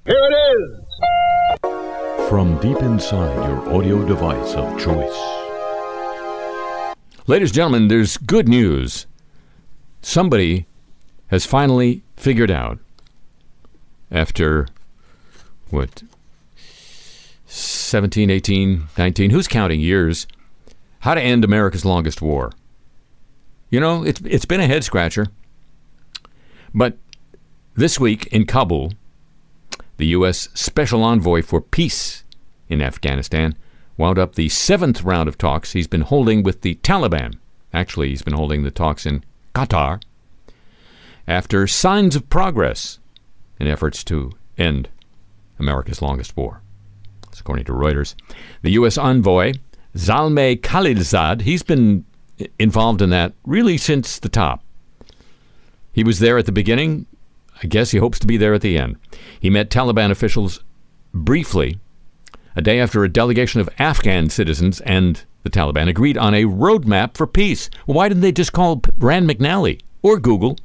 Here it is! From deep inside your audio device of choice. Ladies and gentlemen, there's good news. Somebody has finally figured out, after, 17, 18, 19, who's counting years, how to end America's longest war. You know, it's been a head-scratcher. But this week in Kabul, the U.S. Special Envoy for Peace in Afghanistan wound up the 7th round of talks he's been holding with the Taliban. Actually, he's been holding the talks in Qatar after signs of progress in efforts to end America's longest war. That's according to Reuters. The U.S. envoy, Zalmay Khalilzad, he's been involved in that really since the top. He was there at the beginning. I guess he hopes to be there at the end. He met Taliban officials briefly a day after a delegation of Afghan citizens and the Taliban agreed on a roadmap for peace. Why didn't they just call Rand McNally or Google?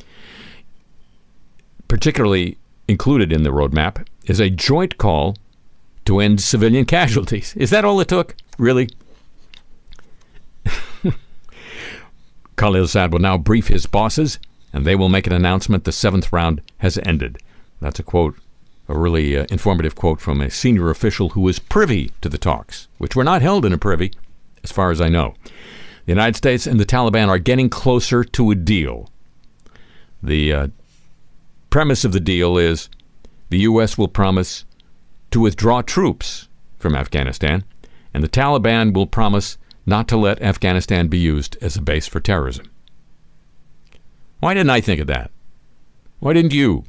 Particularly included in the roadmap is a joint call to end civilian casualties. Is that all it took? Really? Khalilzad will now brief his bosses, and they will make an announcement the 7th round has ended. That's a quote, a really informative quote from a senior official who was privy to the talks, which were not held in a privy, as far as I know. The United States and the Taliban are getting closer to a deal. The premise of the deal is the U.S. will promise to withdraw troops from Afghanistan, and the Taliban will promise not to let Afghanistan be used as a base for terrorism. Why didn't I think of that? Why didn't you?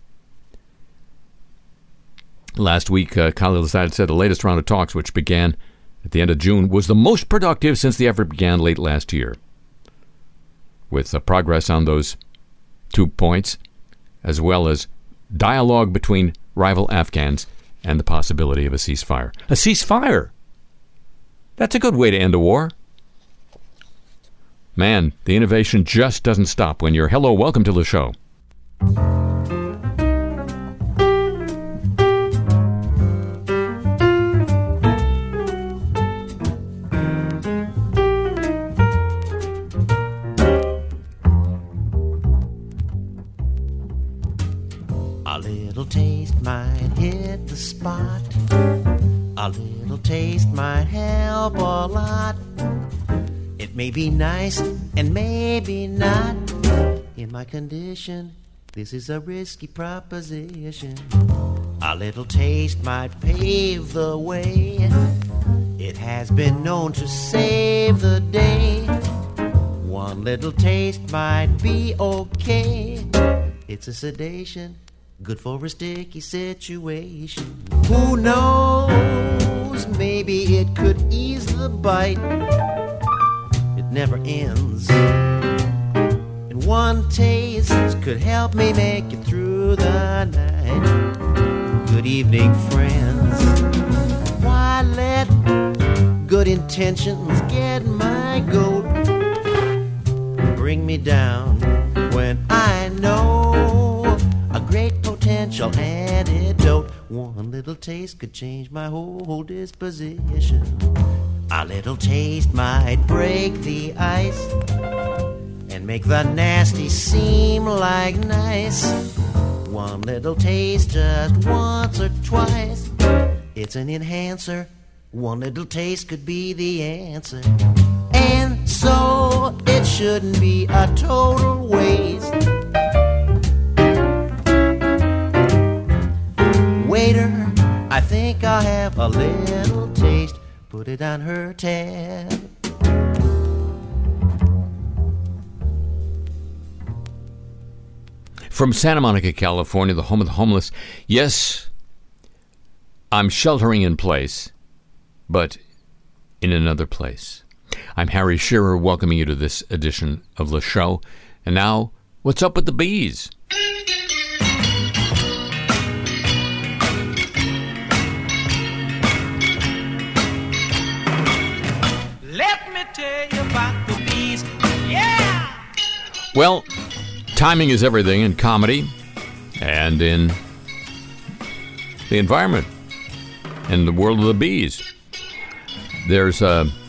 Last week, Khalilzad said the latest round of talks, which began at the end of June, was the most productive since the effort began late last year, with progress on those 2 points, as well as dialogue between rival Afghans and the possibility of a ceasefire. A ceasefire! That's a good way to end a war. Man, the innovation just doesn't stop when you're hello, welcome to the show. A little taste might hit the spot. A little taste might help a lot. It may be nice and maybe not. In my condition, this is a risky proposition. A little taste might pave the way. It has been known to save the day. One little taste might be okay. It's a sedation, good for a sticky situation. Who knows? Maybe it could ease the bite. Never ends. And one taste could help me make it through the night. Good evening, friends. Why let good intentions get my goat? Bring me down when I know a great potential antidote. One little taste could change my whole disposition. A little taste might break the ice and make the nasty seem like nice. One little taste just once or twice, it's an enhancer. One little taste could be the answer. And so it shouldn't be a total waste. Waiter, I think I'll have a little taste. Put it on her tab. From Santa Monica, California, the home of the homeless. Yes, I'm sheltering in place, but in another place. I'm Harry Shearer, welcoming you to this edition of the show. And now, what's up with the bees? Well, timing is everything in comedy and in the environment and the world of the bees. There's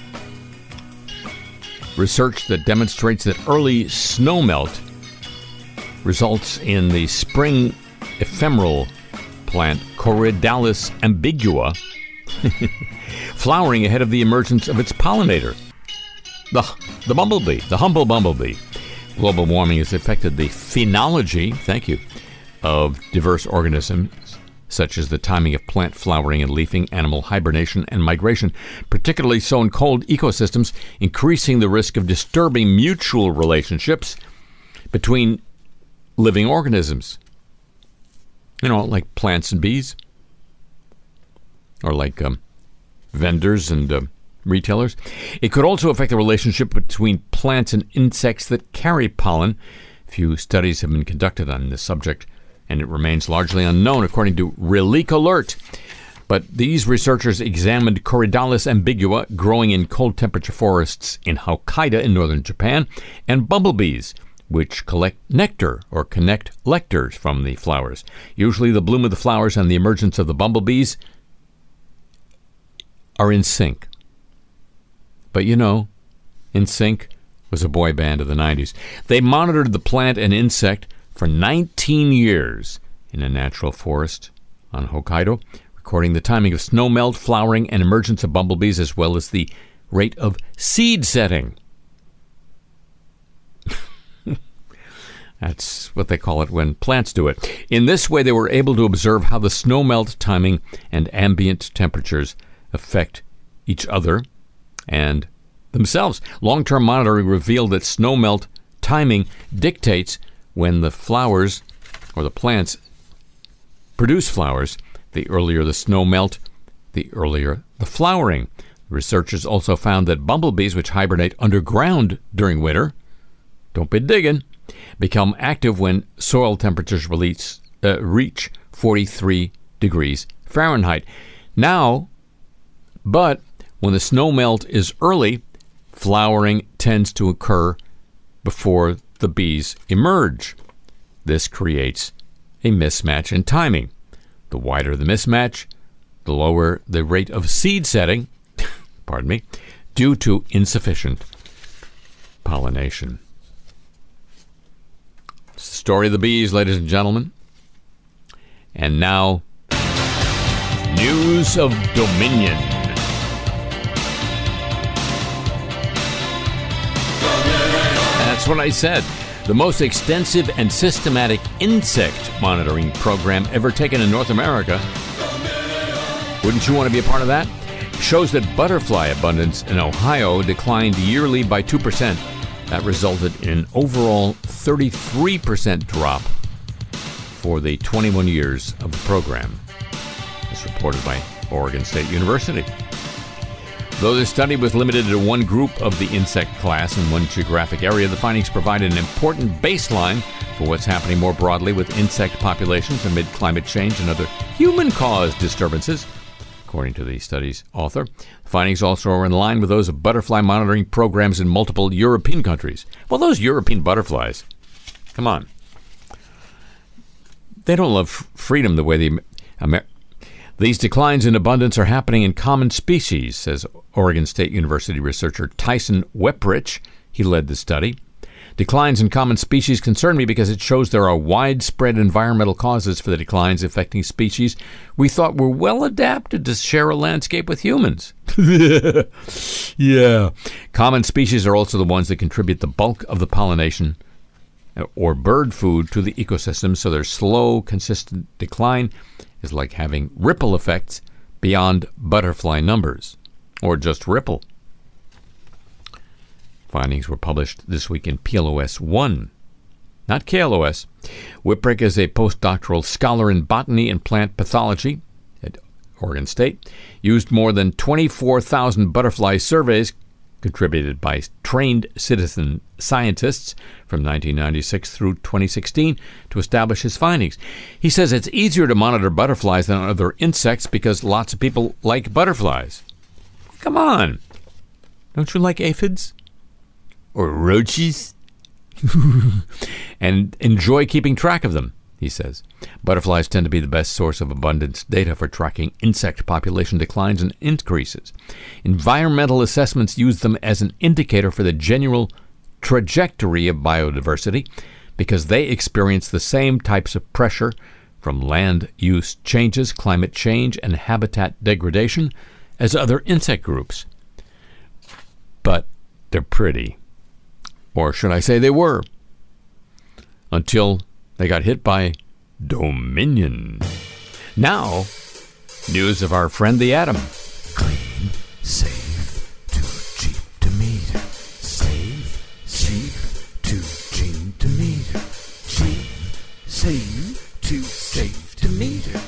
research that demonstrates that early snowmelt results in the spring ephemeral plant Corydalis ambigua flowering ahead of the emergence of its pollinator, the bumblebee, the humble bumblebee. Global warming has affected the phenology, of diverse organisms, such as the timing of plant flowering and leafing, animal hibernation, and migration, particularly so in cold ecosystems, increasing the risk of disturbing mutual relationships between living organisms. Like plants and bees, or like vendors and retailers. It could also affect the relationship between plants and insects that carry pollen. Few studies have been conducted on this subject, and it remains largely unknown, according to Relic Alert. But these researchers examined Corydalis ambigua growing in cold temperature forests in Hokkaido in northern Japan, and bumblebees, which collect nectar or connect lectors from the flowers. Usually the bloom of the flowers and the emergence of the bumblebees are in sync. But In Sync was a boy band of the 90s. They monitored the plant and insect for 19 years in a natural forest on Hokkaido, recording the timing of snowmelt, flowering, and emergence of bumblebees, as well as the rate of seed setting. That's what they call it when plants do it. In this way, they were able to observe how the snowmelt timing and ambient temperatures affect each other and themselves. Long-term monitoring revealed that snowmelt timing dictates when the flowers or the plants produce flowers. The earlier the snowmelt, the earlier the flowering. Researchers also found that bumblebees, which hibernate underground during winter, don't be digging, become active when soil temperatures reach 43 degrees Fahrenheit. But when the snowmelt is early, flowering tends to occur before the bees emerge. This creates a mismatch in timing. The wider the mismatch, the lower the rate of seed setting, due to insufficient pollination. It's the story of the bees, ladies and gentlemen. And now, news of Dominion. That's what I said. The most extensive and systematic insect monitoring program ever taken in North America. Wouldn't you want to be a part of that? Shows that butterfly abundance in Ohio declined yearly by 2%. That resulted in an overall 33% drop for the 21 years of the program. As reported by Oregon State University. Though the study was limited to one group of the insect class in one geographic area, the findings provided an important baseline for what's happening more broadly with insect populations amid climate change and other human-caused disturbances, according to the study's author. The findings also are in line with those of butterfly monitoring programs in multiple European countries. Well, those European butterflies, come on. They don't love freedom the way these declines in abundance are happening in common species, says Oregon State University researcher Tyson Weprich. He led the study. Declines in common species concern me because it shows there are widespread environmental causes for the declines affecting species we thought were well adapted to share a landscape with humans. Yeah. Common species are also the ones that contribute the bulk of the pollination or bird food to the ecosystem, so their slow, consistent decline is like having ripple effects beyond butterfly numbers, or just ripple. Findings were published this week in PLOS 1, not KLOS. Whiprick is a postdoctoral scholar in botany and plant pathology at Oregon State, used more than 24,000 butterfly surveys contributed by trained citizen scientists from 1996 through 2016 to establish his findings. He says it's easier to monitor butterflies than other insects because lots of people like butterflies. Come on. Don't you like aphids? Or roaches? And enjoy keeping track of them. he says. Butterflies tend to be the best source of abundance data for tracking insect population declines and increases. Environmental assessments use them as an indicator for the general trajectory of biodiversity because they experience the same types of pressure from land use changes, climate change, and habitat degradation as other insect groups. But they're pretty. Or should I say they were, until they got hit by Dominion. Now, news of our friend the atom. Clean, safe, too cheap to meter. Safe, too cheap to meter. Cheap, safe, too safe to meter.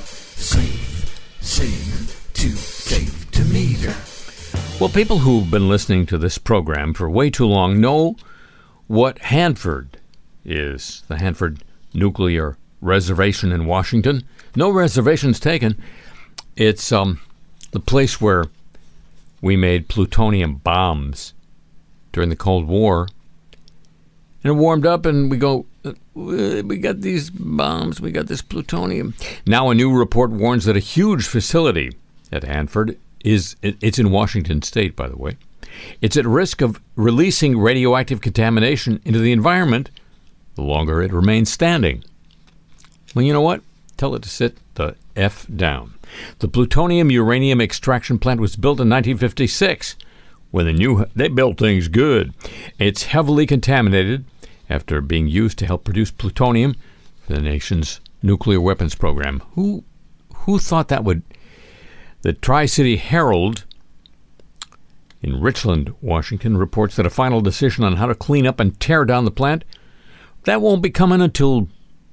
Safe, too safe to meter. Well, people who've been listening to this program for way too long know what Hanford is. The Hanford Nuclear Reservation in Washington. No reservations taken. It's the place where we made plutonium bombs during the Cold War. And it warmed up and we go, we got these bombs, we got this plutonium. Now a new report warns that a huge facility at Hanford it's in Washington State, by the way. It's at risk of releasing radioactive contamination into the environment the longer it remains standing. Well, you know what? Tell it to sit the F down. The plutonium-uranium extraction plant was built in 1956. When they built things good. It's heavily contaminated after being used to help produce plutonium for the nation's nuclear weapons program. Who thought that would... The Tri-City Herald in Richland, Washington, reports that a final decision on how to clean up and tear down the plant, that won't be coming until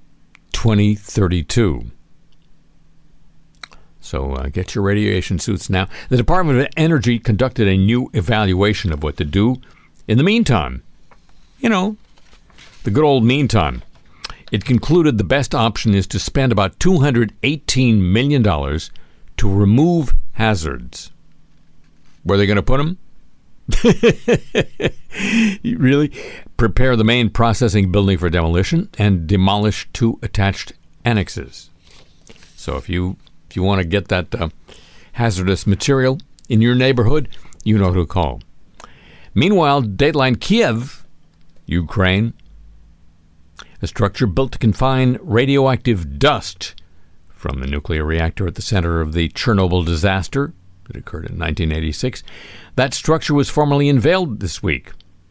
2032. So get your radiation suits now. The Department of Energy conducted a new evaluation of what to do in the meantime. You know, the good old meantime. It concluded the best option is to spend about $218 million to remove hazards. Where are they going to put them? Really? Prepare the main processing building for demolition and demolish 2 attached annexes. So if you want to get that hazardous material in your neighborhood, you know who to call. Meanwhile, Dateline Kiev, Ukraine, a structure built to confine radioactive dust from the nuclear reactor at the center of the Chernobyl disaster that occurred in 1986. That structure was formally unveiled this week.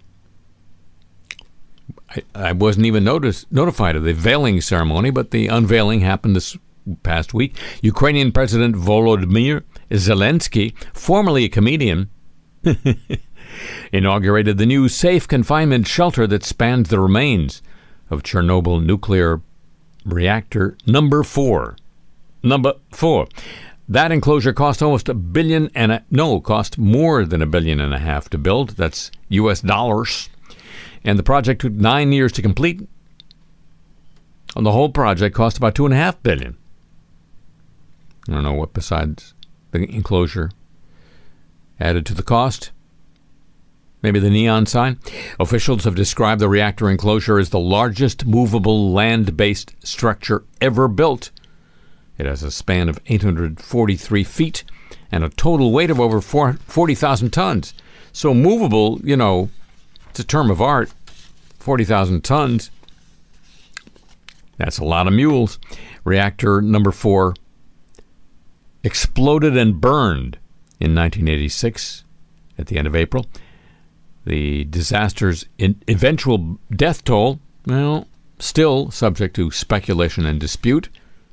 I wasn't even notified of the veiling ceremony, but the unveiling happened this past week. Ukrainian President Volodymyr Zelensky, formerly a comedian, inaugurated the new safe confinement shelter that spans the remains of Chernobyl nuclear reactor number 4. Number 4. That enclosure cost almost cost more than $1.5 billion to build. That's U.S. dollars. And the project took 9 years to complete. And the whole project cost about $2.5 billion. I don't know what besides the enclosure added to the cost. Maybe the neon sign. Officials have described the reactor enclosure as the largest movable land-based structure ever built. It has a span of 843 feet and a total weight of over 40,000 tons. So movable, you know, it's a term of art. 40,000 tons. That's a lot of mules. Reactor number 4 exploded and burned in 1986 at the end of April. The disaster's eventual death toll, well, still subject to speculation and dispute.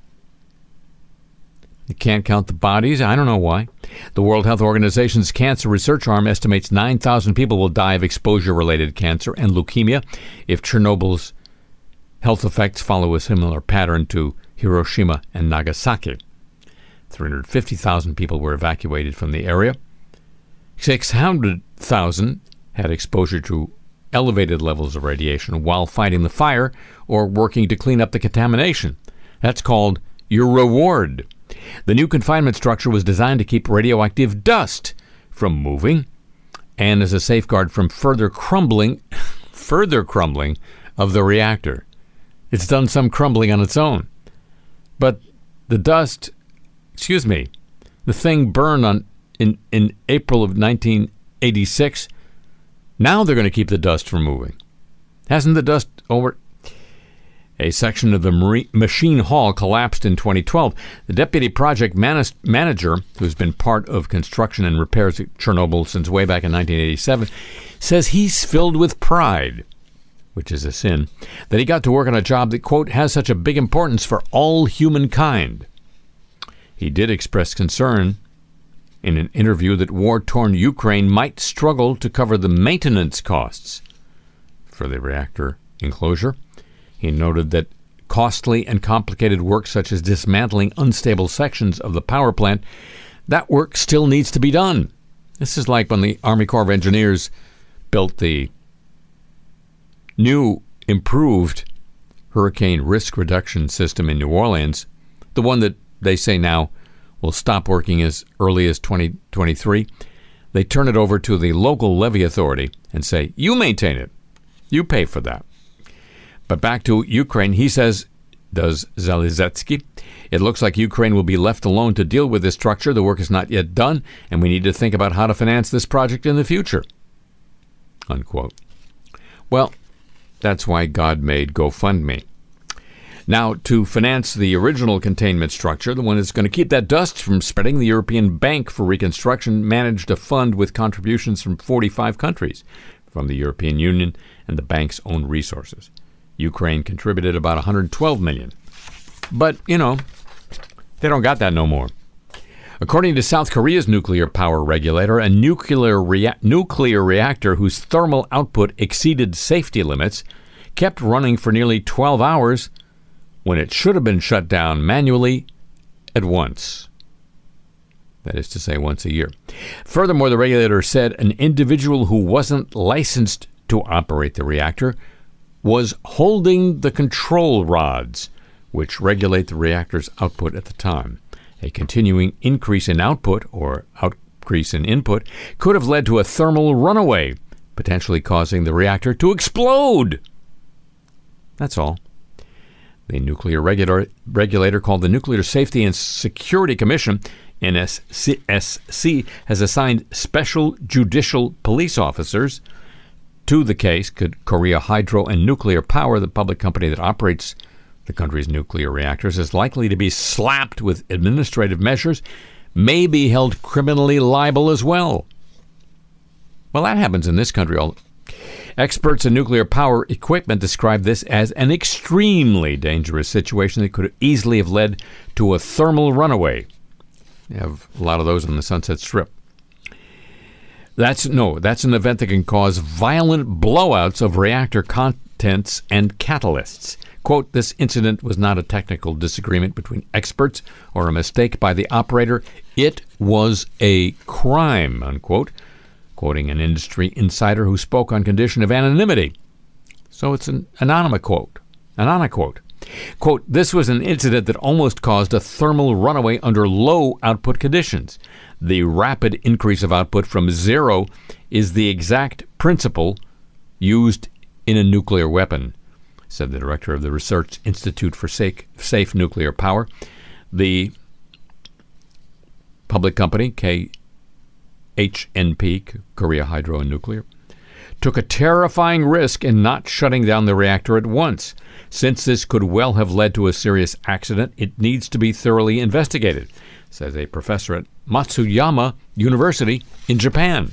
You can't count the bodies. I don't know why. The World Health Organization's Cancer Research Arm estimates 9,000 people will die of exposure-related cancer and leukemia if Chernobyl's health effects follow a similar pattern to Hiroshima and Nagasaki. 350,000 people were evacuated from the area. 600,000 had exposure to elevated levels of radiation while fighting the fire or working to clean up the contamination. That's called your reward. The new confinement structure was designed to keep radioactive dust from moving and as a safeguard from further crumbling of the reactor. It's done some crumbling on its own. But the thing burned in April of 1986. Now they're going to keep the dust from moving. Hasn't the dust over? A section of the machine hall collapsed in 2012. The deputy project manager, who's been part of construction and repairs at Chernobyl since way back in 1987, says he's filled with pride, which is a sin, that he got to work on a job that, quote, has such a big importance for all humankind. He did express concern in an interview that war-torn Ukraine might struggle to cover the maintenance costs for the reactor enclosure. He noted that costly and complicated work such as dismantling unstable sections of the power plant, that work still needs to be done. This is like when the Army Corps of Engineers built the new improved hurricane risk reduction system in New Orleans, the one that they say now will stop working as early as 2023. They turn it over to the local levee authority and say, you maintain it. You pay for that. But back to Ukraine, he says, does Zalizetsky, it looks like Ukraine will be left alone to deal with this structure. The work is not yet done, and we need to think about how to finance this project in the future. Unquote. Well, that's why God made GoFundMe. Now, to finance the original containment structure, the one that's going to keep that dust from spreading, the European Bank for Reconstruction managed a fund with contributions from 45 countries, from the European Union and the bank's own resources. Ukraine contributed about $112 million. But, they don't got that no more. According to South Korea's nuclear power regulator, a nuclear reactor whose thermal output exceeded safety limits kept running for nearly 12 hours when it should have been shut down manually at once. That is to say, once a year. Furthermore, the regulator said an individual who wasn't licensed to operate the reactor was holding the control rods, which regulate the reactor's output at the time. A continuing increase in output, or increase in input, could have led to a thermal runaway, potentially causing the reactor to explode. That's all. The nuclear regulator called the Nuclear Safety and Security Commission, NSC, has assigned special judicial police officers to the case. Korea Hydro and Nuclear Power, the public company that operates the country's nuclear reactors, is likely to be slapped with administrative measures, may be held criminally liable as well. Well, that happens in this country. Experts in nuclear power equipment describe this as an extremely dangerous situation that could easily have led to a thermal runaway. You have a lot of those on the Sunset Strip. That's an event that can cause violent blowouts of reactor contents and catalysts. Quote, this incident was not a technical disagreement between experts or a mistake by the operator. It was a crime, unquote, quoting an industry insider who spoke on condition of anonymity. So it's an anonymous quote. Quote, this was an incident that almost caused a thermal runaway under low output conditions. The rapid increase of output from zero is the exact principle used in a nuclear weapon, said the director of the Research Institute for Safe Nuclear Power. The public company, KHNP, Korea Hydro and Nuclear, took a terrifying risk in not shutting down the reactor at once. Since this could well have led to a serious accident, it needs to be thoroughly investigated, says a professor at Matsuyama University in Japan.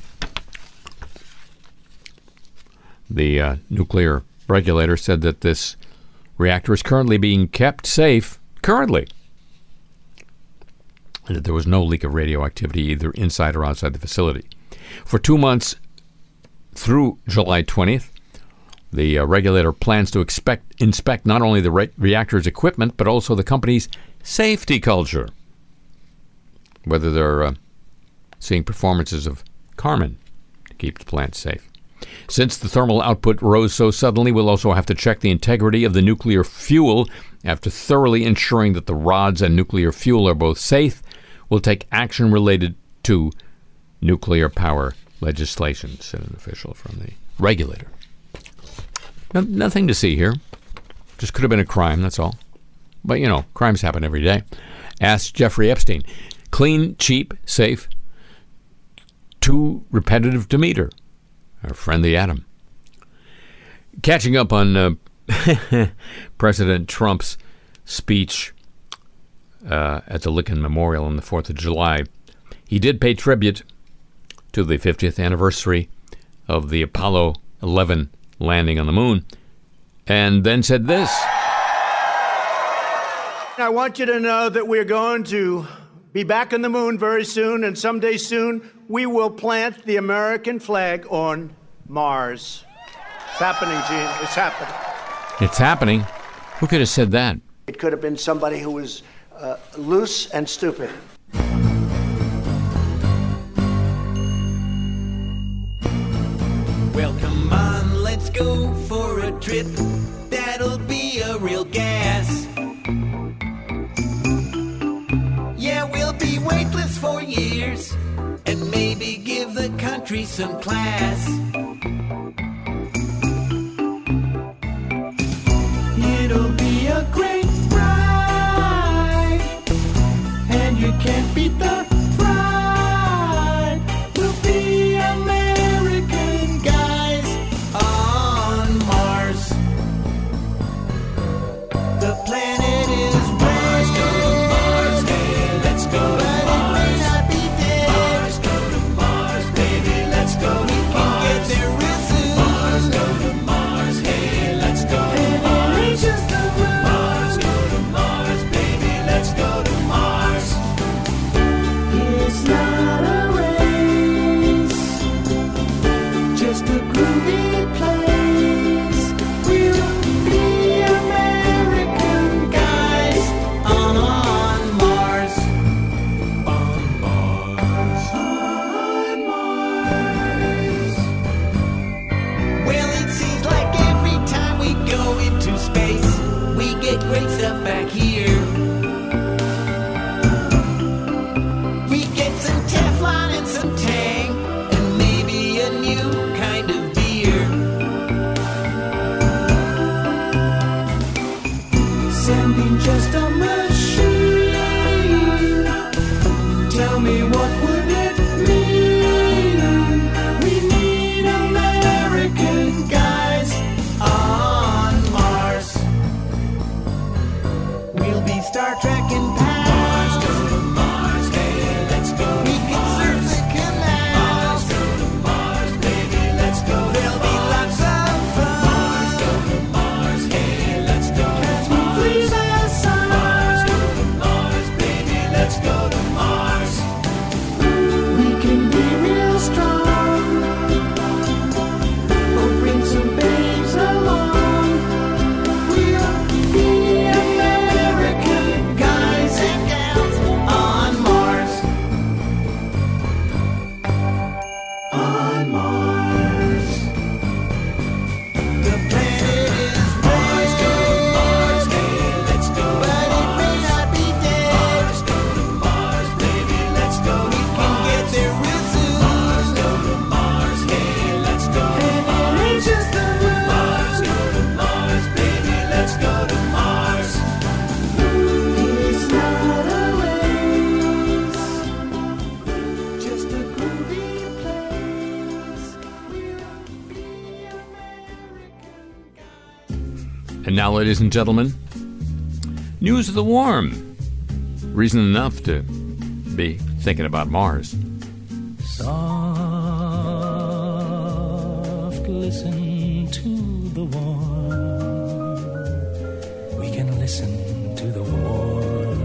The nuclear regulator said that this reactor is currently being kept safe, and that there was no leak of radioactivity either inside or outside the facility. For 2 months through July 20th, the regulator plans to inspect not only the reactor's equipment, but also the company's safety culture, whether they're seeing performances of Carmen to keep the plant safe. Since the thermal output rose so suddenly, we'll also have to check the integrity of the nuclear fuel. After thoroughly ensuring that the rods and nuclear fuel are both safe, we'll take action related to nuclear power legislation, said an official from the regulator. Nothing to see here. Just could have been a crime, that's all. But, crimes happen every day. Asked Jeffrey Epstein. Clean, cheap, safe, too repetitive to meter. Our friend the atom. Catching up on President Trump's speech at the Lincoln Memorial on the 4th of July, he did pay tribute to the 50th anniversary of the Apollo 11 landing on the moon, and then said this. I want you to know that we're going to be back on the moon very soon, and someday soon we will plant the American flag on Mars. It's happening, Gene. It's happening. It's happening? Who could have said that? It could have been somebody who was loose and stupid. Well, come on, let's go for a trip. That'll be a real gas. Yeah, we'll be weightless for years and maybe give the country some class. It'll be a great ride, and you can't beat the ride. We'll be American guys on Mars. The planet is Mars, go to Mars, hey, let's go to Mars. But it may not be dead. Mars, go to Mars, baby, let's go to Mars. We can get there real soon. Mars, go to Mars, hey, let's go to Mars. Just the moon. Mars, go to Mars, baby, let's go to Mars. It's not a race, just a groovy place. We'll be American guys on Mars. On Mars. On Mars. Well, it seems like every time we go into space, we get great stuff back here. We get some Teflon and some Tang, and maybe a new kind of beer. Sending just a machine. Tell me, what would it mean? We need American guys on Mars. We'll be Star Trek and past. Mars, go to Mars, hey, let's go. We can surf the canals. Mars, go to Mars, baby, let's go. There'll be lots of fun. Mars, go to Mars, hey, let's go. As we flee the sun. Mars, go to Mars, baby, let's go to Mars. We can be real strong, or bring some babes along. We'll be American guys and gals on Mars. On Mars. The planet is Mars, go to Mars, hey, let's go. But it may not be dead. Mars, go to Mars, baby, let's go. We can get there real soon. Mars, go to Mars, hey, let's go. And it ain't just the moon. Mars, go to Mars, baby, let's go to Mars. It's not a race, just a groovy place. We'll be American guys. And now, ladies and gentlemen, news of the warm. Reason enough to be thinking about Mars. Soft, listen to the warm. We can listen to the warm.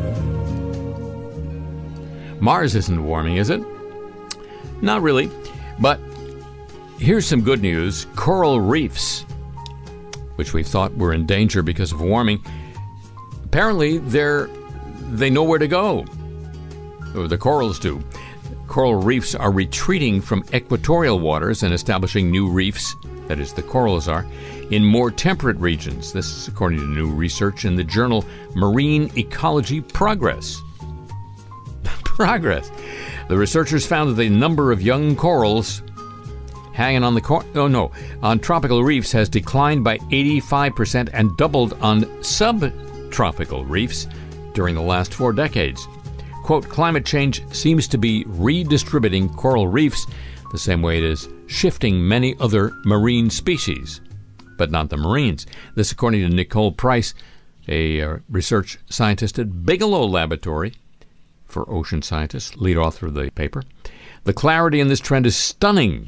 Mars isn't warming, is it? Not really. But here's some good news. Coral reefs, which we thought were in danger because of warming, apparently they know where to go. Or the corals do. Coral reefs are retreating from equatorial waters and establishing new reefs, that is, the corals are, in more temperate regions. This is according to new research in the journal Marine Ecology Progress. Progress. The researchers found that the number of young corals hanging on on tropical reefs has declined by 85% and doubled on subtropical reefs during the last 4 decades. Quote, climate change seems to be redistributing coral reefs the same way it is shifting many other marine species, but not the marines. This according to Nicole Price, a research scientist at Bigelow Laboratory for Ocean Scientists, lead author of the paper. The clarity in this trend is stunning.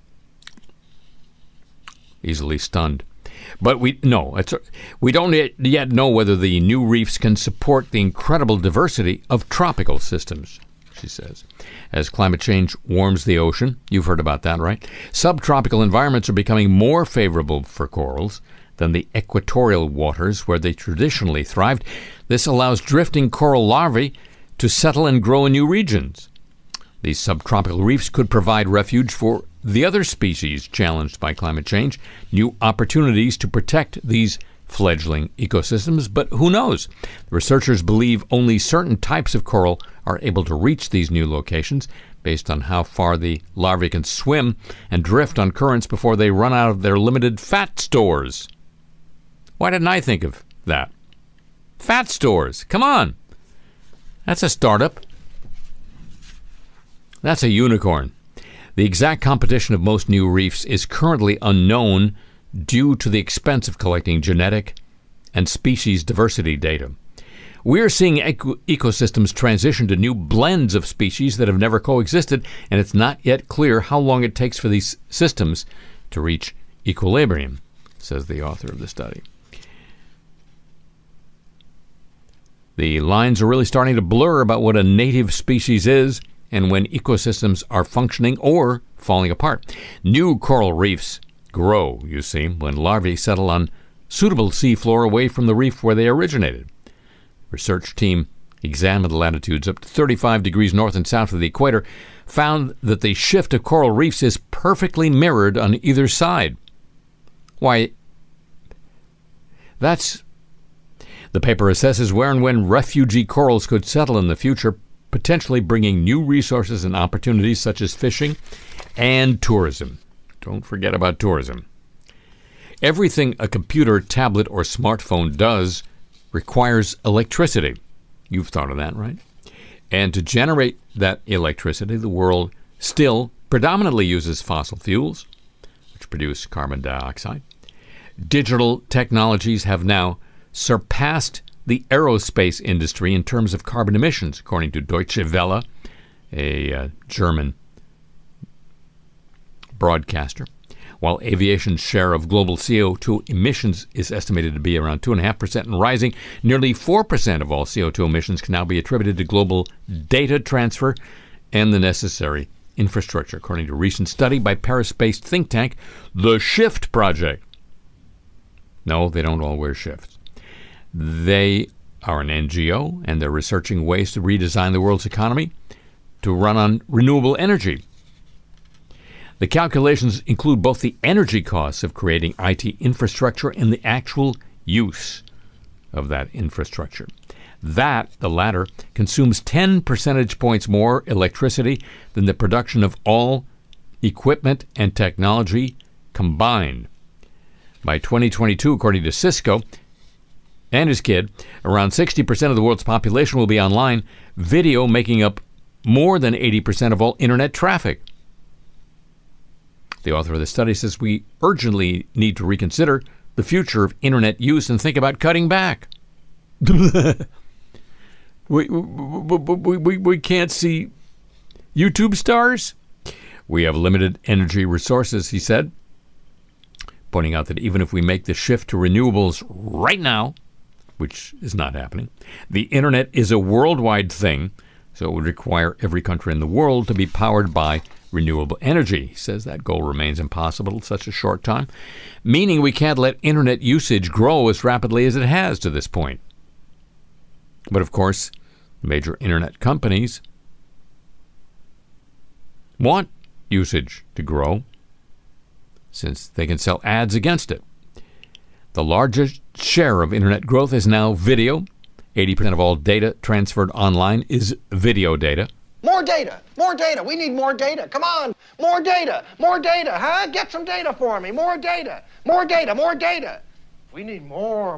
Easily stunned. But we don't yet know whether the new reefs can support the incredible diversity of tropical systems, she says. As climate change warms the ocean, you've heard about that, right? Subtropical environments are becoming more favorable for corals than the equatorial waters where they traditionally thrived. This allows drifting coral larvae to settle and grow in new regions. These subtropical reefs could provide refuge for the other species challenged by climate change, new opportunities to protect these fledgling ecosystems, but who knows? Researchers believe only certain types of coral are able to reach these new locations based on how far the larvae can swim and drift on currents before they run out of their limited fat stores. Why didn't I think of that? Fat stores, come on! That's a startup. That's a unicorn. The exact composition of most new reefs is currently unknown due to the expense of collecting genetic and species diversity data. We're seeing ecosystems transition to new blends of species that have never coexisted, and it's not yet clear how long it takes for these systems to reach equilibrium, says the author of the study. The lines are really starting to blur about what a native species is and when ecosystems are functioning or falling apart. New coral reefs grow, you see, when larvae settle on suitable seafloor away from the reef where they originated. Research team examined the latitudes up to 35 degrees north and south of the equator, found that the shift of coral reefs is perfectly mirrored on either side. Why, the paper assesses where and when refugee corals could settle in the future, potentially bringing new resources and opportunities such as fishing and tourism. Don't forget about tourism. Everything a computer, tablet, or smartphone does requires electricity. You've thought of that, right? And to generate that electricity, the world still predominantly uses fossil fuels, which produce carbon dioxide. Digital technologies have now surpassed the aerospace industry in terms of carbon emissions, according to Deutsche Welle, a German broadcaster. While aviation's share of global CO2 emissions is estimated to be around 2.5% and rising, nearly 4% of all CO2 emissions can now be attributed to global data transfer and the necessary infrastructure, according to a recent study by Paris-based think tank, The Shift Project. No, they don't all wear shifts. They are an NGO, and they're researching ways to redesign the world's economy to run on renewable energy. The calculations include both the energy costs of creating IT infrastructure and the actual use of that infrastructure. The latter, consumes 10 percentage points more electricity than the production of all equipment and technology combined. By 2022, according to Cisco and his kid, around 60% of the world's population will be online, video making up more than 80% of all internet traffic. The author of the study says we urgently need to reconsider the future of internet use and think about cutting back. We can't see YouTube stars? We have limited energy resources, he said, pointing out that even if we make the shift to renewables right now, which is not happening, the internet is a worldwide thing, so it would require every country in the world to be powered by renewable energy. He says that goal remains impossible in such a short time, meaning we can't let internet usage grow as rapidly as it has to this point. But of course, major internet companies want usage to grow since they can sell ads against it. The largest share of internet growth is now video. 80% of all data transferred online is video data. More data. More data. We need more data. Come on. More data. More data, huh? Get some data for me. More data. More data. More data. We need more.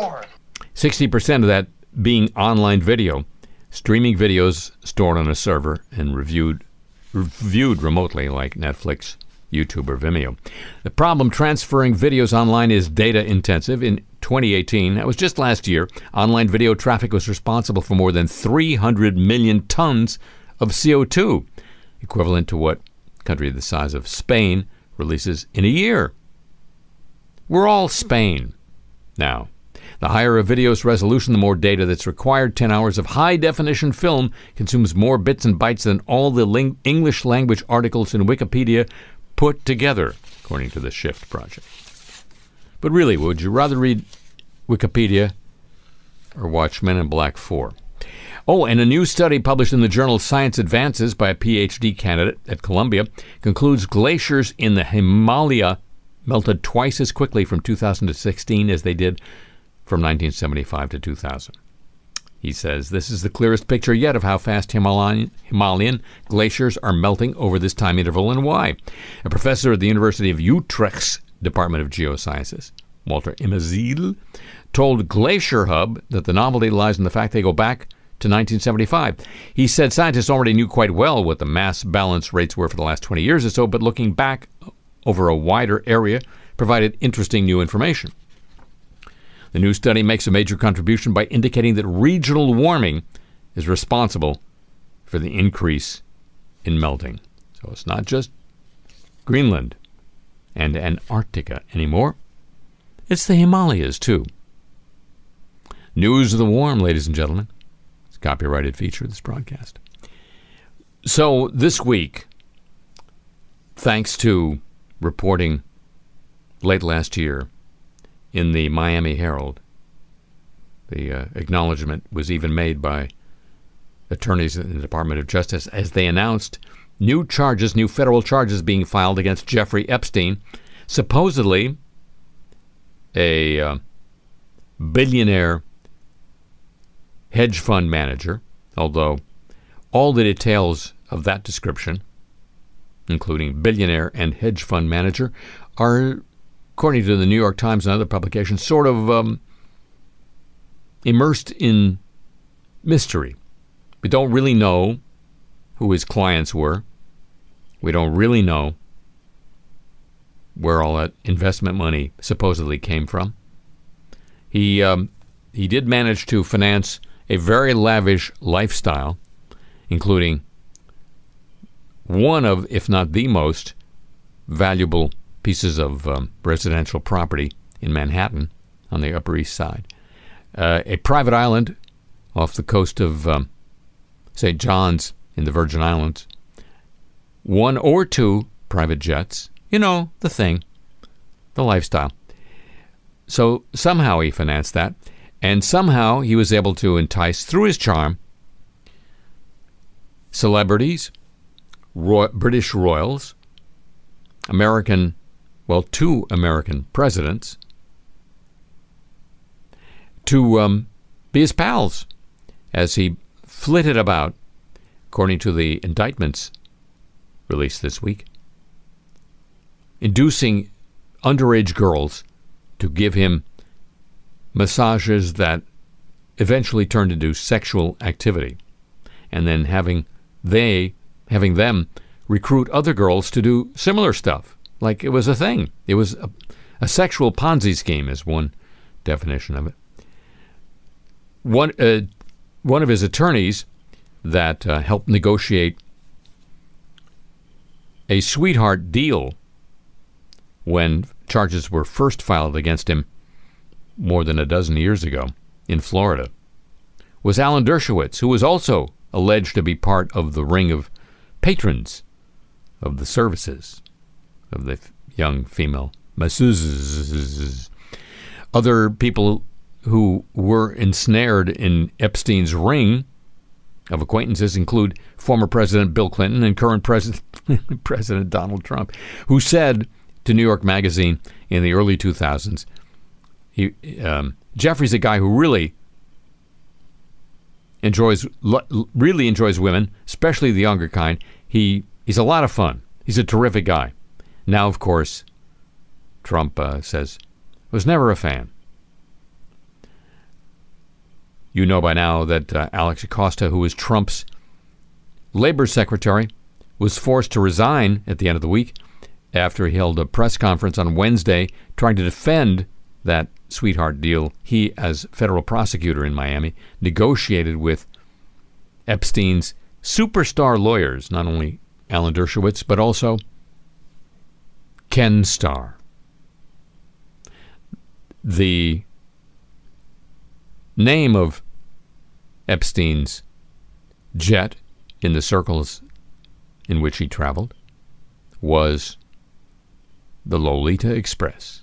60% of that being online video, streaming videos stored on a server and reviewed remotely like Netflix, YouTube, or Vimeo. The problem transferring videos online is data intensive. In 2018, that was just last year, online video traffic was responsible for more than 300 million tons of CO2, equivalent to what a country the size of Spain releases in a year. We're all Spain now. The higher a video's resolution, the more data that's required. 10 hours of high-definition film consumes more bits and bytes than all the English language articles in Wikipedia put together, according to the Shift project. But really, would you rather read Wikipedia or watch Men in Black 4? Oh, and a new study published in the journal Science Advances by a PhD candidate at Columbia concludes glaciers in the Himalaya melted twice as quickly from 2016 as they did from 1975 to 2000. He says this is the clearest picture yet of how fast Himalayan glaciers are melting over this time interval and why. A professor at the University of Utrecht's Department of Geosciences, Walter Immazil, told Glacier Hub that the novelty lies in the fact they go back to 1975. He said scientists already knew quite well what the mass balance rates were for the last 20 years or so, but looking back over a wider area provided interesting new information. The new study makes a major contribution by indicating that regional warming is responsible for the increase in melting. So it's not just Greenland and Antarctica anymore. It's the Himalayas, too. News of the warm, ladies and gentlemen. It's a copyrighted feature of this broadcast. So this week, thanks to reporting late last year in the Miami Herald, the acknowledgement was even made by attorneys in the Department of Justice as they announced new federal charges being filed against Jeffrey Epstein, supposedly a billionaire hedge fund manager, although all the details of that description, including billionaire and hedge fund manager, are, according to the New York Times and other publications, sort of immersed in mystery. We don't really know who his clients were. We don't really know where all that investment money supposedly came from. He did manage to finance a very lavish lifestyle, including one of, if not the most valuable pieces of residential property in Manhattan on the Upper East Side. A private island off the coast of St. John's in the Virgin Islands. 1 or 2 private jets. You know, the thing. The lifestyle. So somehow he financed that. And somehow he was able to entice, through his charm, celebrities, British royals, 2 American presidents, to be his pals as he flitted about, according to the indictments released this week, inducing underage girls to give him massages that eventually turned into sexual activity, and then having them recruit other girls to do similar stuff, like it was a thing. It was a sexual Ponzi scheme, is one definition of it. One of his attorneys that helped negotiate a sweetheart deal when charges were first filed against him more than a dozen years ago in Florida was Alan Dershowitz, who was also alleged to be part of the ring of patrons of the services of the young female masseuses. Other people who were ensnared in Epstein's ring of acquaintances include former President Bill Clinton and current President Donald Trump, who said to New York Magazine in the early 2000s, Jeffrey's a guy who really really enjoys women, especially the younger kind. He's a lot of fun. He's a terrific guy. Now, of course, Trump says, was never a fan. You know by now that Alex Acosta, who was Trump's labor secretary, was forced to resign at the end of the week after he held a press conference on Wednesday trying to defend that sweetheart deal he, as federal prosecutor in Miami, negotiated with Epstein's superstar lawyers, not only Alan Dershowitz, but also Ken Starr. The name of Epstein's jet in the circles in which he traveled was the Lolita Express.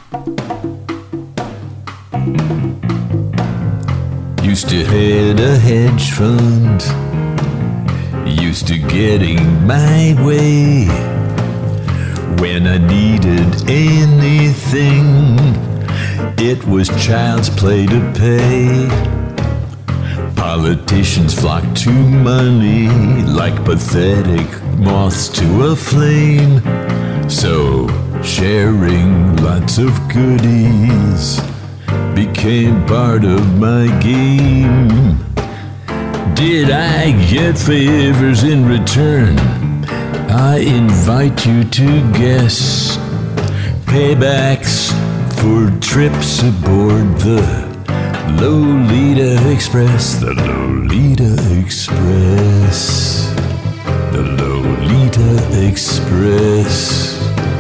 Used to head a hedge fund, used to getting my way. When I needed anything, it was child's play to pay. Politicians flock to money like pathetic moths to a flame. So sharing lots of goodies became part of my game. Did I get favors in return? I invite you to guess. Paybacks for trips aboard the Lolita Express. The Lolita Express. The Lolita Express.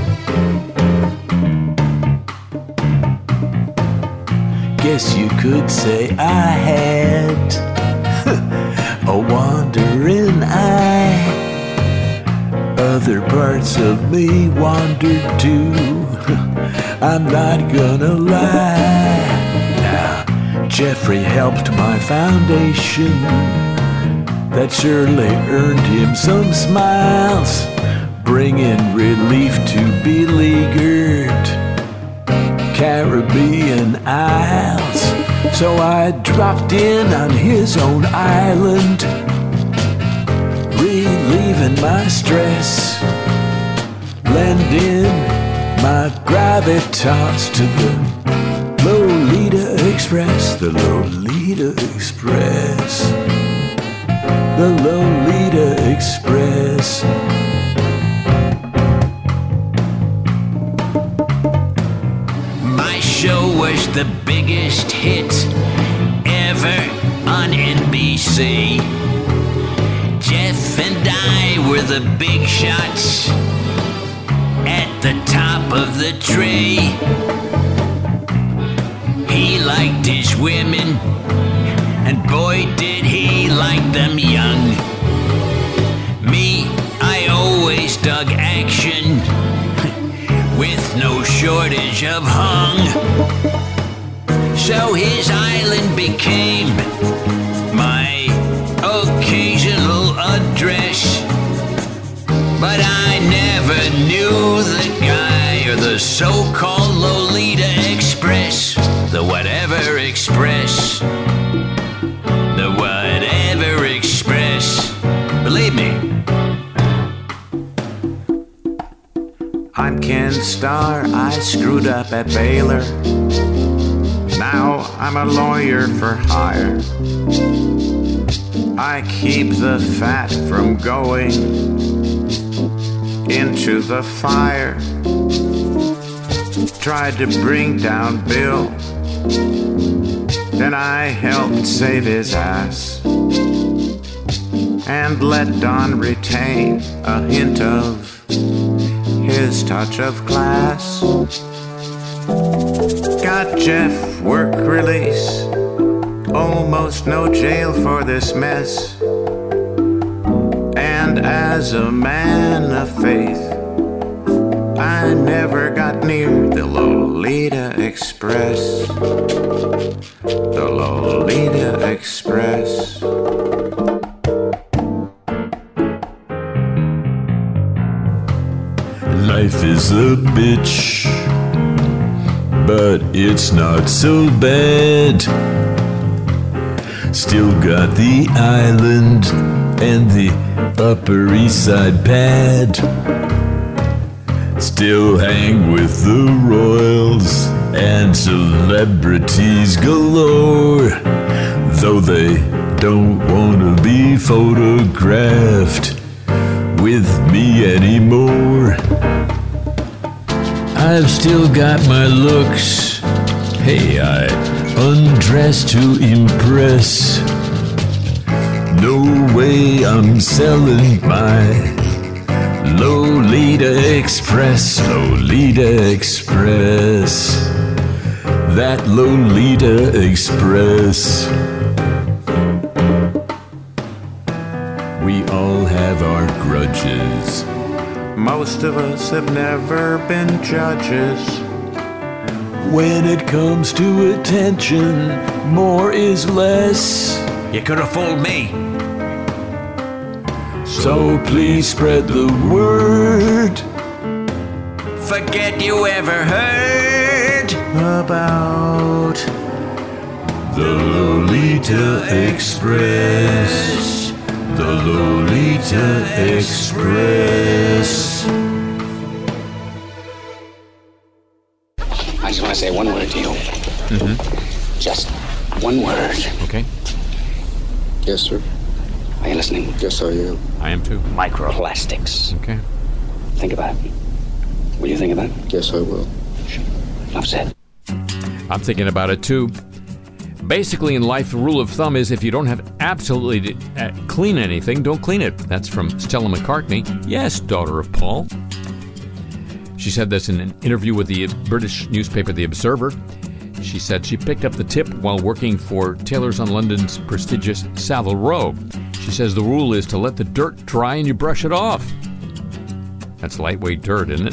Guess you could say I had a wandering eye. Other parts of me wandered too. I'm not gonna lie. Now, Jeffrey helped my foundation. That surely earned him some smiles, bringing relief to beleaguered Caribbean Isles. So I dropped in on his own island, relieving my stress, lending my gravitas to the Lolita Express. The Lolita Express. The Lolita Express. My show was the biggest hit ever on NBC. Jeff and I were the big shots at the top of the tree. He liked his women, and boy did he like them young. Me, I always dug action with no shortage of hung. So his island became my occasional address. But I never knew the guy or the so-called Lolita Express. The whatever express. The whatever express. Believe me. I'm Ken Starr, I screwed up at Baylor. Now I'm a lawyer for hire. I keep the fat from going into the fire. Tried to bring down Bill, then I helped save his ass, and let Don retain a hint of his touch of class. Got Jeff work release, almost no jail for this mess. And as a man of faith, I never got near the Lolita Express. The Lolita Express. Life is a bitch, but it's not so bad. Still got the island and the Upper East Side pad. Still hang with the royals and celebrities galore, though they don't want to be photographed with me anymore. I've still got my looks. Hey, I undress to impress. No way I'm selling my Lolita Express, Lolita Express, that Lolita Express. We all have our grudges. Most of us have never been judges. When it comes to attention, more is less. You could have fooled me. So please spread the word. Forget you ever heard About The Lolita Express. The Lolita Express. I just want to say one word to you. Mm-hmm. Just one word. Okay. Yes, sir. Are you listening? Yes, I am. I am too. Microplastics. Okay. Think about it. Will you think about it? Yes, I will. Enough said. I'm thinking about it too. Basically, in life, the rule of thumb is if you don't have absolutely to clean anything, don't clean it. That's from Stella McCartney. Yes, daughter of Paul. She said this in an interview with the British newspaper The Observer. She said she picked up the tip while working for tailors on London's prestigious Savile Row. She says the rule is to let the dirt dry and you brush it off. That's lightweight dirt, isn't it?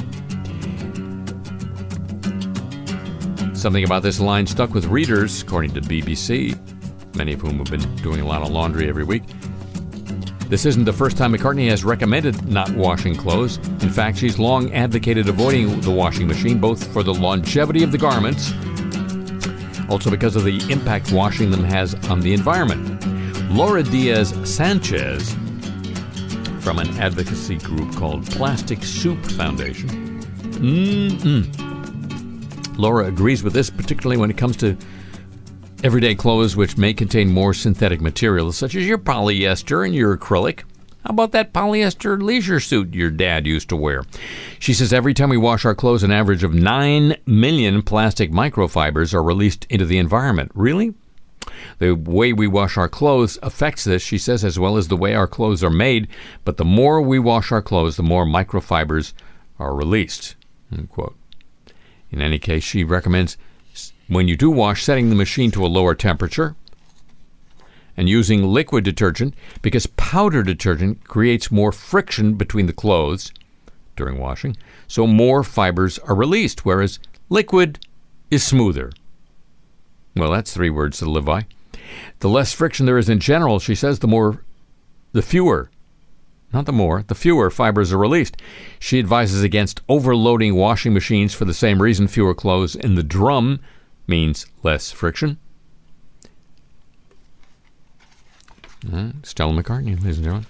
Something about this line stuck with readers, according to BBC, many of whom have been doing a lot of laundry every week. This isn't the first time McCartney has recommended not washing clothes. In fact, she's long advocated avoiding the washing machine, both for the longevity of the garments, also because of the impact washing them has on the environment. Laura Diaz Sanchez, from an advocacy group called Plastic Soup Foundation. Laura agrees with this, particularly when it comes to everyday clothes which may contain more synthetic materials, such as your polyester and your acrylic. How about that polyester leisure suit your dad used to wear? She says every time we wash our clothes, an average of 9 million plastic microfibers are released into the environment. Really? The way we wash our clothes affects this, she says, as well as the way our clothes are made. But the more we wash our clothes, the more microfibers are released. Unquote. In any case, she recommends when you do wash, setting the machine to a lower temperature and using liquid detergent, because powder detergent creates more friction between the clothes during washing, so more fibers are released, whereas liquid is smoother. Well, that's 3 words to live by. The less friction there is in general, she says, the fewer fibers are released. She advises against overloading washing machines for the same reason. Fewer clothes in the drum means less friction. Stella McCartney, ladies and gentlemen.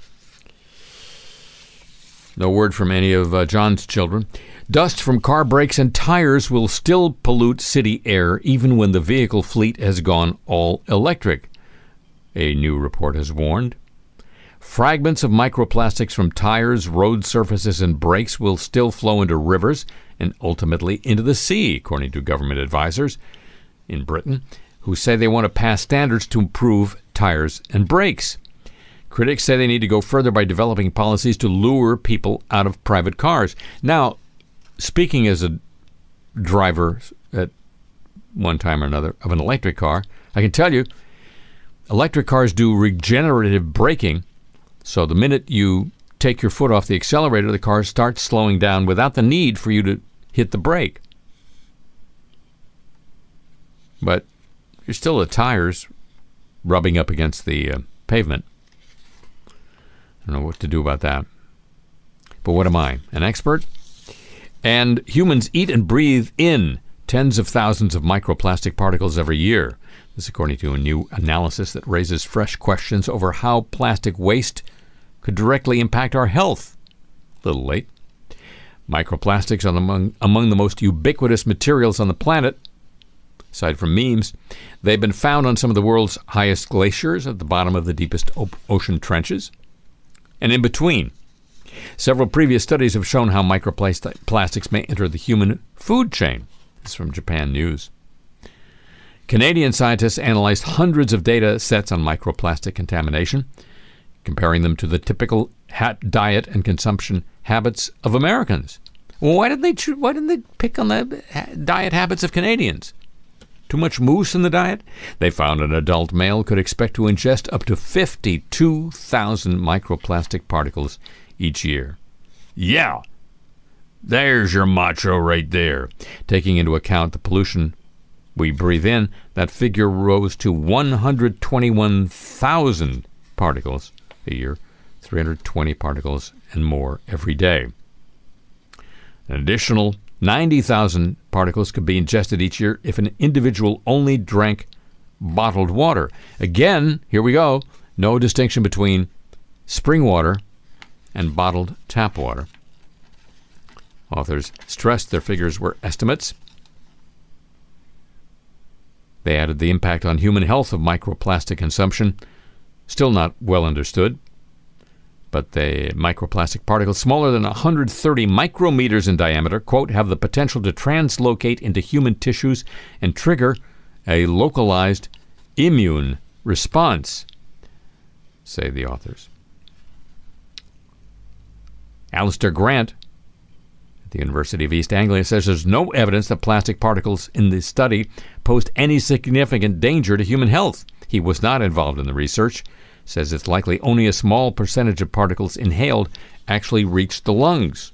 No word from any of John's children. Dust from car brakes and tires will still pollute city air even when the vehicle fleet has gone all electric, a new report has warned. Fragments of microplastics from tires, road surfaces, and brakes will still flow into rivers and ultimately into the sea, according to government advisors in Britain, who say they want to pass standards to improve tires and brakes. Critics say they need to go further by developing policies to lure people out of private cars. Now, speaking as a driver at one time or another of an electric car, I can tell you, electric cars do regenerative braking. So the minute you take your foot off the accelerator, the car starts slowing down without the need for you to hit the brake. But you're still the tires rubbing up against the pavement. I don't know what to do about that. But what am I, an expert? And humans eat and breathe in tens of thousands of microplastic particles every year. This according to a new analysis that raises fresh questions over how plastic waste could directly impact our health. A little late. Microplastics are among the most ubiquitous materials on the planet. Aside from memes, they've been found on some of the world's highest glaciers, at the bottom of the deepest ocean trenches, and in between. Several previous studies have shown how microplastics may enter the human food chain. This is from Japan News. Canadian scientists analyzed hundreds of data sets on microplastic contamination, comparing them to the typical diet and consumption habits of Americans. Well, why didn't they pick on the diet habits of Canadians? Too much moose in the diet? They found an adult male could expect to ingest up to 52,000 microplastic particles each year. Yeah, there's your macho right there. Taking into account the pollution we breathe in, that figure rose to 121,000 particles a year, 320 particles and more every day. An additional 90,000 particles could be ingested each year if an individual only drank bottled water. Again, here we go, no distinction between spring water and bottled tap water. Authors stressed their figures were estimates. They added the impact on human health of microplastic consumption, still not well understood. But the microplastic particles smaller than 130 micrometers in diameter, quote, have the potential to translocate into human tissues and trigger a localized immune response, say the authors. Alistair Grant at the University of East Anglia says there's no evidence that plastic particles in the study posed any significant danger to human health. He was not involved in the research. Says it's likely only a small percentage of particles inhaled actually reach the lungs.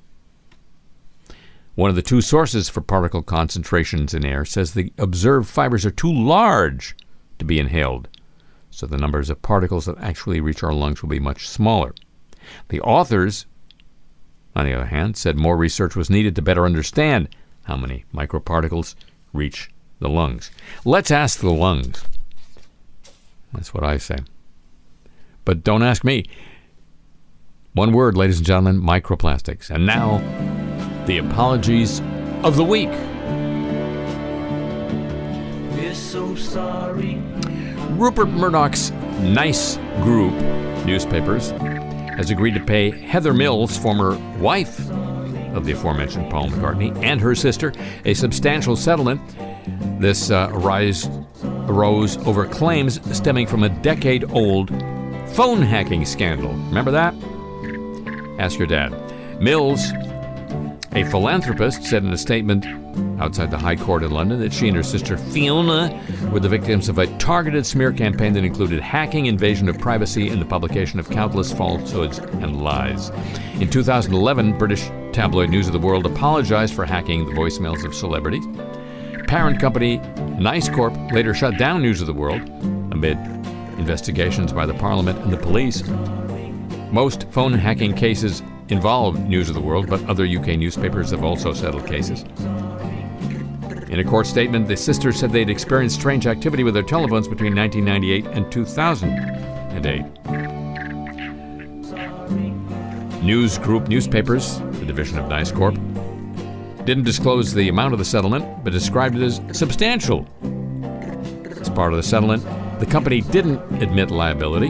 One of the two sources for particle concentrations in air says the observed fibers are too large to be inhaled, so the numbers of particles that actually reach our lungs will be much smaller. The authors, on the other hand, said more research was needed to better understand how many microparticles reach the lungs. Let's ask the lungs. That's what I say. But don't ask me. One word, ladies and gentlemen, microplastics. And now, the apologies of the week. We're so sorry. Rupert Murdoch's Nice Group newspapers has agreed to pay Heather Mills, former wife of the aforementioned Paul McCartney, and her sister, a substantial settlement. This arose over claims stemming from a decade-old phone hacking scandal. Remember that? Ask your dad. Mills, a philanthropist, said in a statement outside the High Court in London that she and her sister Fiona were the victims of a targeted smear campaign that included hacking, invasion of privacy, and the publication of countless falsehoods and lies. In 2011, British tabloid News of the World apologized for hacking the voicemails of celebrities. Parent company Nice Corp later shut down News of the World amid investigations by the Parliament and the police. Most phone hacking cases involve News of the World, but other UK newspapers have also settled cases. In a court statement, the sisters said they'd experienced strange activity with their telephones between 1998 and 2008. News Group newspapers, the division of Nice Corp, didn't disclose the amount of the settlement, but described it as substantial. As part of the settlement, the company didn't admit liability.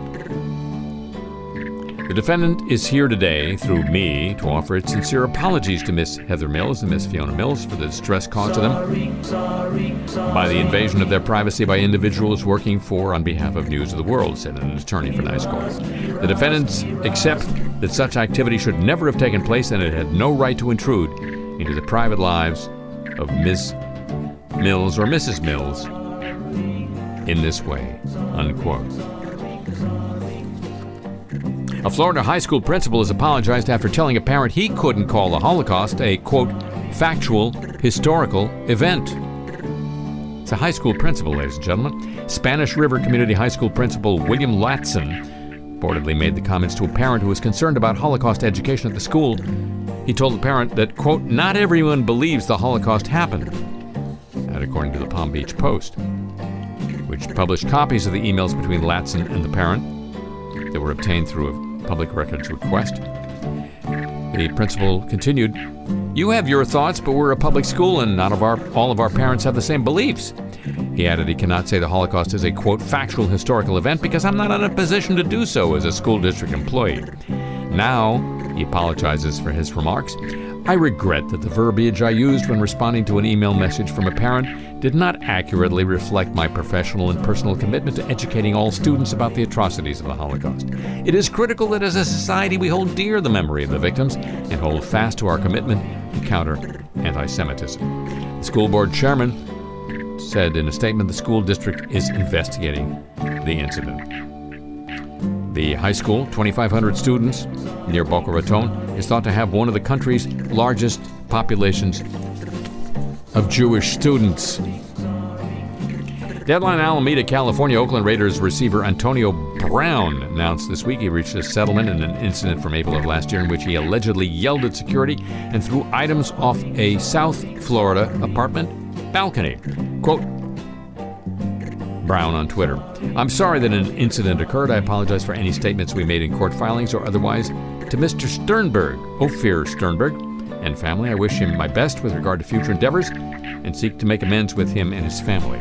The defendant is here today, through me, to offer its sincere apologies to Miss Heather Mills and Miss Fiona Mills for the distress caused to them by the invasion of their privacy by individuals working on behalf of News of the World, said an attorney for Nice Corp. The defendants accept that such activity should never have taken place and it had no right to intrude into the private lives of Ms. Mills or Mrs. Mills in this way, unquote. A Florida high school principal has apologized after telling a parent he couldn't call the Holocaust a, quote, factual, historical event. It's a high school principal, ladies and gentlemen. Spanish River Community High School principal William Latson reportedly made the comments to a parent who was concerned about Holocaust education at the school He told the parent that, quote, not everyone believes the Holocaust happened. That according to the Palm Beach Post, which published copies of the emails between Latson and the parent that were obtained through a public records request. The principal continued, you have your thoughts, but we're a public school and not all of our parents have the same beliefs. He added he cannot say the Holocaust is a, quote, factual historical event because I'm not in a position to do so as a school district employee. Now, he apologizes for his remarks. I regret that the verbiage I used when responding to an email message from a parent did not accurately reflect my professional and personal commitment to educating all students about the atrocities of the Holocaust. It is critical that as a society we hold dear the memory of the victims and hold fast to our commitment to counter anti-Semitism. The school board chairman said in a statement the school district is investigating the incident. The high school, 2,500 students near Boca Raton, is thought to have one of the country's largest populations of Jewish students. Deadline Alameda, California. Oakland Raiders receiver Antonio Brown announced this week he reached a settlement in an incident from April of last year in which he allegedly yelled at security and threw items off a South Florida apartment balcony. Quote, Brown on Twitter, I'm sorry that an incident occurred. I apologize for any statements we made in court filings or otherwise. To Mr. Sternberg, Ophir Sternberg, and family, I wish him my best with regard to future endeavors and seek to make amends with him and his family.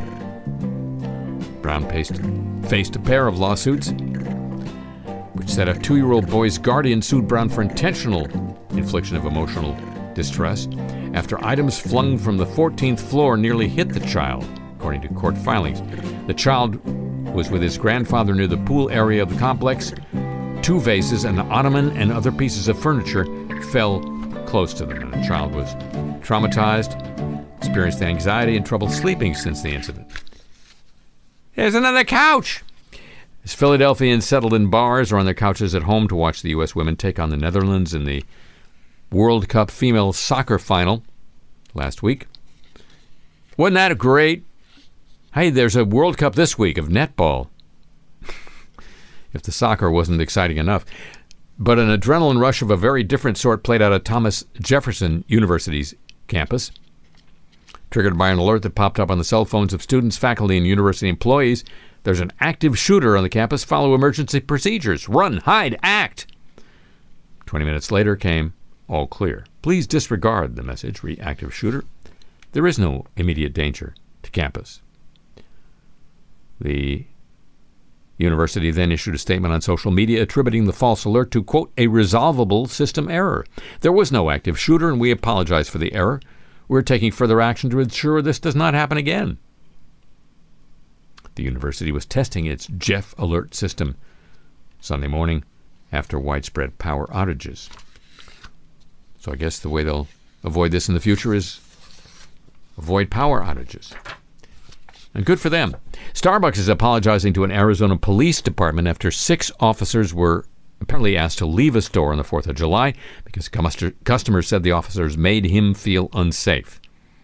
Brown faced a pair of lawsuits, which said a 2-year-old boy's guardian sued Brown for intentional infliction of emotional distress after items flung from the 14th floor nearly hit the child, according to court filings. The child was with his grandfather near the pool area of the complex. 2 vases, an ottoman, and other pieces of furniture fell close to them, and the child was traumatized, experienced anxiety and trouble sleeping since the incident. There's another couch! As Philadelphians settled in bars or on their couches at home to watch the U.S. women take on the Netherlands in the World Cup female soccer final last week. Wasn't that great? Hey, there's a World Cup this week of netball. If the soccer wasn't exciting enough. But an adrenaline rush of a very different sort played out at Thomas Jefferson University's campus. Triggered by an alert that popped up on the cell phones of students, faculty, and university employees, there's an active shooter on the campus. Follow emergency procedures. Run, hide, act. 20 minutes later came all clear. Please disregard the message, reactive shooter. There is no immediate danger to campus. The university then issued a statement on social media attributing the false alert to, quote, a resolvable system error. There was no active shooter, and we apologize for the error. We're taking further action to ensure this does not happen again. The university was testing its Jeff alert system Sunday morning after widespread power outages. So I guess the way they'll avoid this in the future is avoid power outages. And good for them. Starbucks is apologizing to an Arizona police department after 6 officers were apparently asked to leave a store on the 4th of July because customers said the officers made him feel unsafe.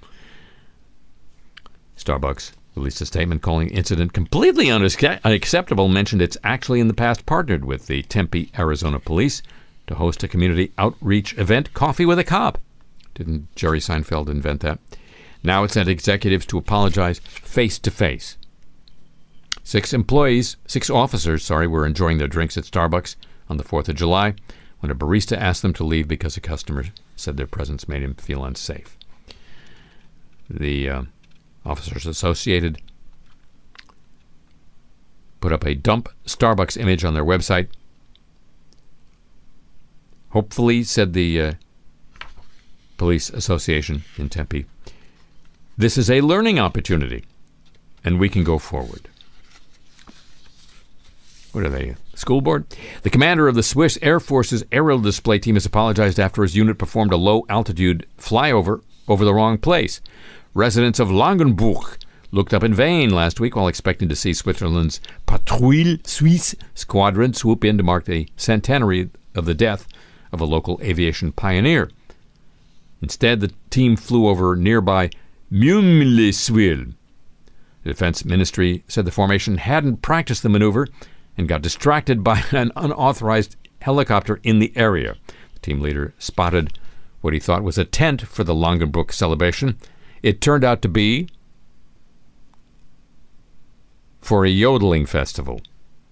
Starbucks released a statement calling the incident completely unacceptable, mentioned it's actually in the past partnered with the Tempe, Arizona police to host a community outreach event, Coffee with a Cop. Didn't Jerry Seinfeld invent that? Now it sent executives to apologize face-to-face. 6 officers, were enjoying their drinks at Starbucks on the 4th of July when a barista asked them to leave because a customer said their presence made him feel unsafe. The officers associated put up a dump Starbucks image on their website. Hopefully, said the police association in Tempe, this is a learning opportunity, and we can go forward. What are they, school board? The commander of the Swiss Air Force's aerial display team has apologized after his unit performed a low-altitude flyover over the wrong place. Residents of Langenbuch looked up in vain last week while expecting to see Switzerland's Patrouille Suisse squadron swoop in to mark the centenary of the death of a local aviation pioneer. Instead, the team flew over nearby Mumleswil. The Defense Ministry said the formation hadn't practiced the maneuver and got distracted by an unauthorized helicopter in the area. The team leader spotted what he thought was a tent for the Langenbruch celebration. It turned out to be for a yodeling festival.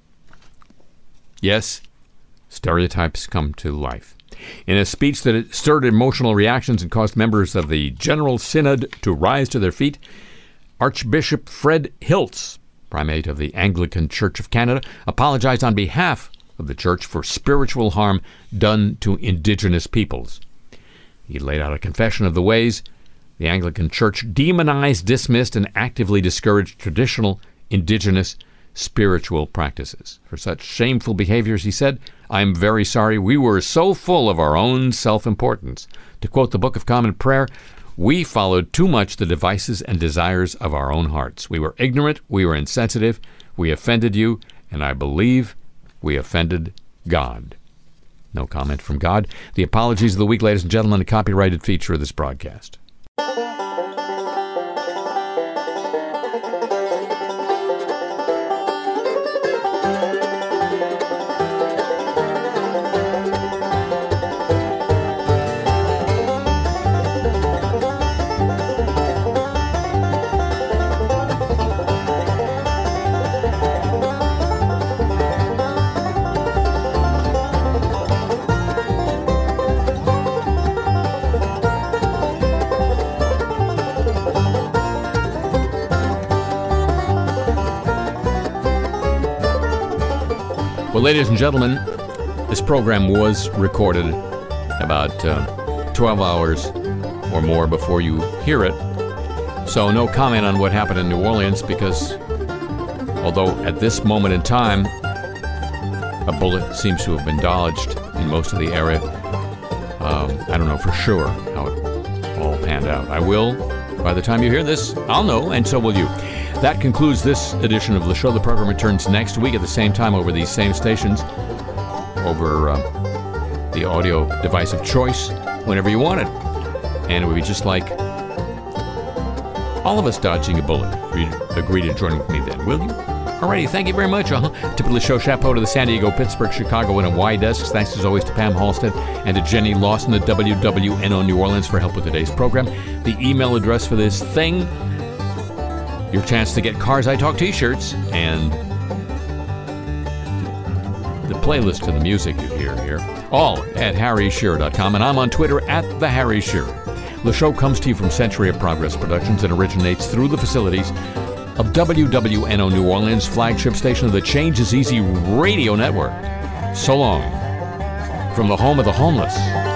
Yes, stereotypes come to life. In a speech that stirred emotional reactions and caused members of the General Synod to rise to their feet, Archbishop Fred Hiltz, primate of the Anglican Church of Canada, apologized on behalf of the church for spiritual harm done to Indigenous peoples. He laid out a confession of the ways the Anglican Church demonized, dismissed, and actively discouraged traditional Indigenous spiritual practices. For such shameful behaviors, he said, "I am very sorry. We were so full of our own self-importance. To quote the Book of Common Prayer, we followed too much the devices and desires of our own hearts. We were ignorant, we were insensitive, we offended you, and I believe we offended God." No comment from God. The apologies of the week, ladies and gentlemen, a copyrighted feature of this broadcast. Well, ladies and gentlemen, this program was recorded about 12 hours or more before you hear it. So no comment on what happened in New Orleans because, although at this moment in time, a bullet seems to have been dodged in most of the area, I don't know for sure how it all panned out. I will, by the time you hear this, I'll know, and so will you. That concludes this edition of the show. The program returns next week at the same time over these same stations, over the audio device of choice, whenever you want it. And it would be just like all of us dodging a bullet for you to agree to join with me then, will you? Alrighty, thank you very much. Typically show chapeau to the San Diego, Pittsburgh, Chicago, and Hawaii desks. Thanks as always to Pam Halstead and to Jenny Lawson at WWNO New Orleans for help with today's program. The email address for this thing, your chance to get Cars I Talk t-shirts, and the playlist to the music you hear here, all at harryshearer.com, and I'm on Twitter at the Harry Shearer. The show comes to you from Century of Progress Productions and originates through the facilities of WWNO New Orleans, flagship station of the Change is Easy radio network. So long from the home of the homeless.